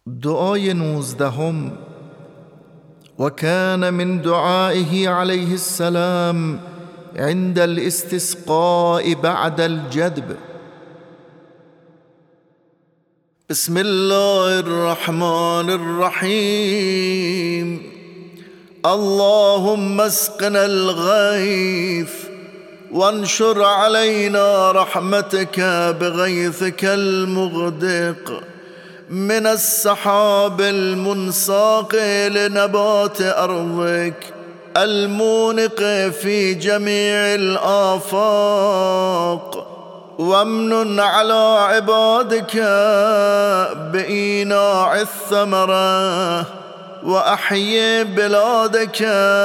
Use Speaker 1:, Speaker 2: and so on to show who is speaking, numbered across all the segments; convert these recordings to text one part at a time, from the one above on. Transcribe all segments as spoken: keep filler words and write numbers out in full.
Speaker 1: دعای نوزدهم. وكان من دعائه عليه السلام عند الاستسقاء بعد الجدب: بسم الله الرحمن الرحيم. اللهم اسقنا الغيث وانشر علينا رحمتك بغيثك المغدق من السحاب المنساق لنبات أرضك المونق في جميع الآفاق، وامنن على عبادك بإيناع الثمرة، وأحيي بلادك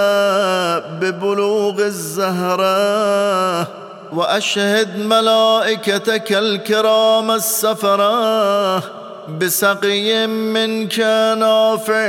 Speaker 1: ببلوغ الزهرة، وأشهد ملائكتك الكرام السفرة بسقي منك نافع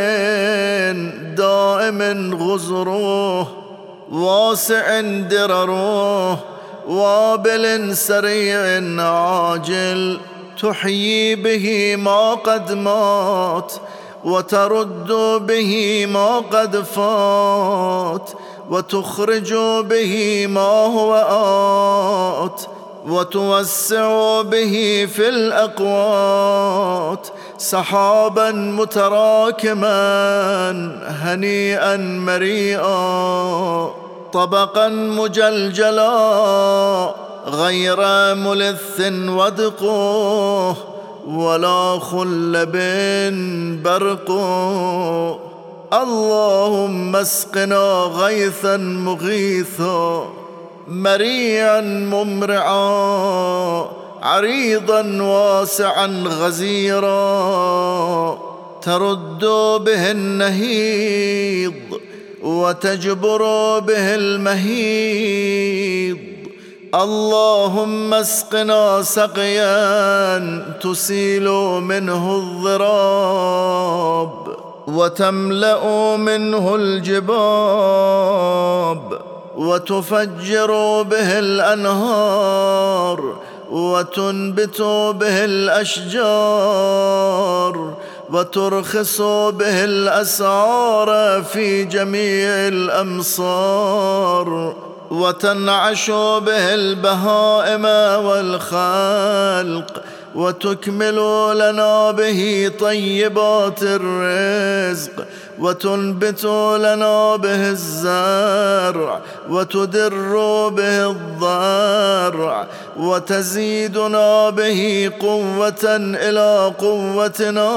Speaker 1: دائم غزره واسع درره وابل سريع عاجل، تحيي به ما قد مات وترد به ما قد فات، وتخرج به ما هو آت، وتوسع به في الأقوات سحابا متراكما هنيئا مريئا، طبقا مجلجلا غير ملث ودقه ولا خلب برقه. اللهم اسقنا غيثا مغيثا مريعا ممرعا عريضا واسعا غزيرا، ترد به النهيض وتجبر به المهيض. اللهم اسقنا سقيا تسيل منه الضراب وتملأ منه الجباب، وتفجر به الأنهار وتنبت به الأشجار، وترخص به الأسعار في جميع الأمصار، وتنعش به البهائم والخلق، وتكمل لنا به طيبات الرزق، وتنبت لنا به الزرع، وتدر به الضرع، وتزيدنا به قوة إلى قوتنا.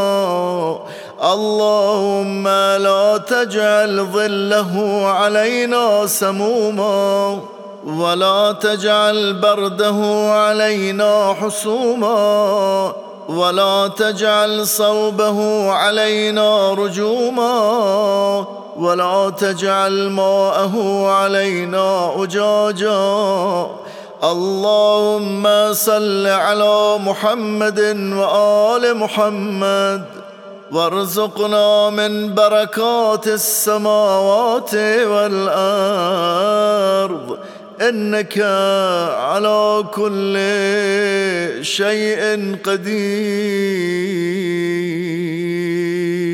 Speaker 1: اللهم لا تجعل ظله علينا سموما، ولا تجعل برده علينا حسوما، ولا تجعل صوبه علينا رجوما، ولا تجعل ماءه علينا أجاجا. اللهم صل على محمد وآل محمد، وارزقنا من بركات السماوات والأرض، إنك على كل شيء قدير.